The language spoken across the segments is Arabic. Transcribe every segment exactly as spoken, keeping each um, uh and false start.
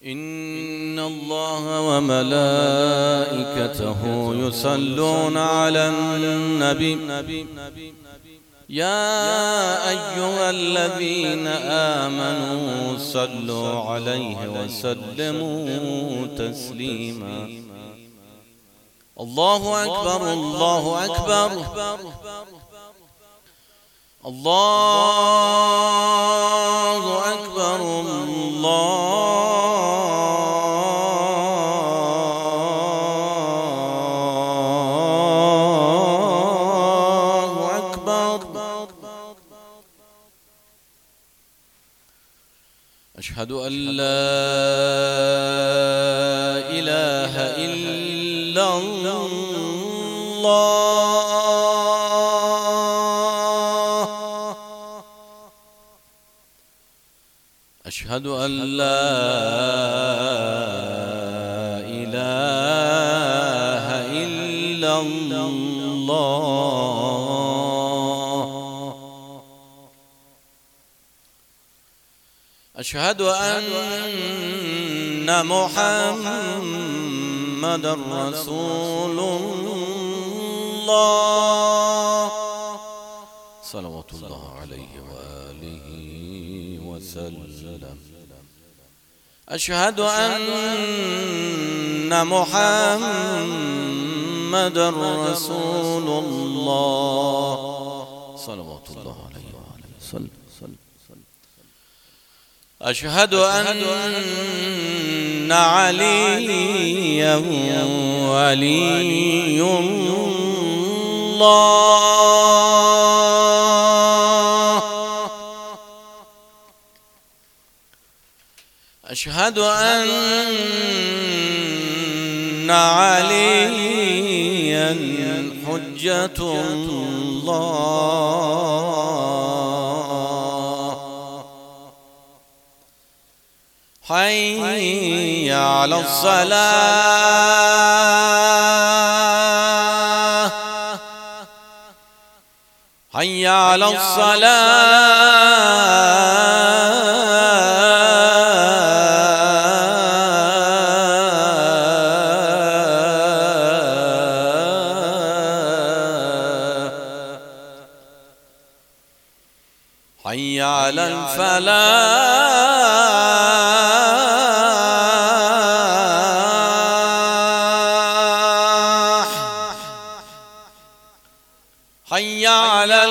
إن الله وملائكته يصلون على النبي يا أيها الذين آمنوا صلوا عليه وسلموا تسليما. الله أكبر الله أكبر الله أكبر الله أكبر. أشهد أن لا إله إلا الله أشهد أن لا إله إلا الله أشهد أن محمدًا رسول الله صلوات الله عليه وآله وسلم. أشهد أن محمدًا رسول الله صلوات الله عليه وآله وسلم. أشهد أن عليا ولي الله أشهد أن عليا حجة الله. حي على الصلاة حي على الصلاة حي على الفلاح حي على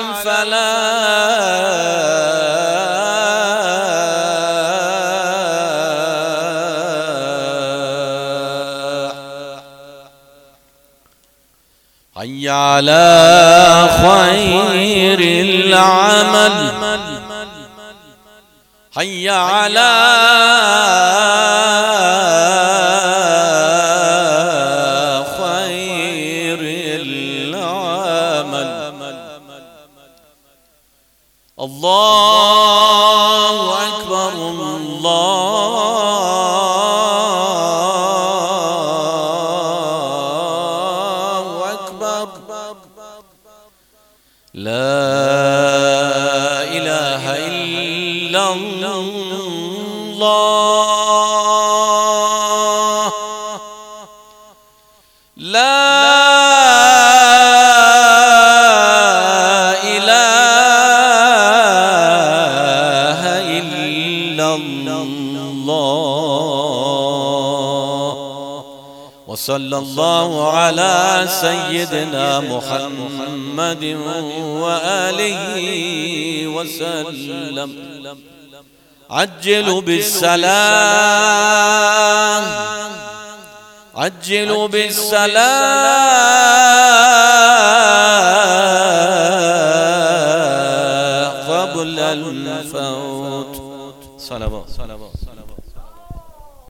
الفلاح حي على خير العمل حي على خير العمل. الله أكبر الله أكبر. لا إله إلا الله لا إله إلا الله. وصلى الله على سيدنا محمد وآله وسلم. عجلوا بالسلام عجلوا بالسلام قبل الفوت. صلوات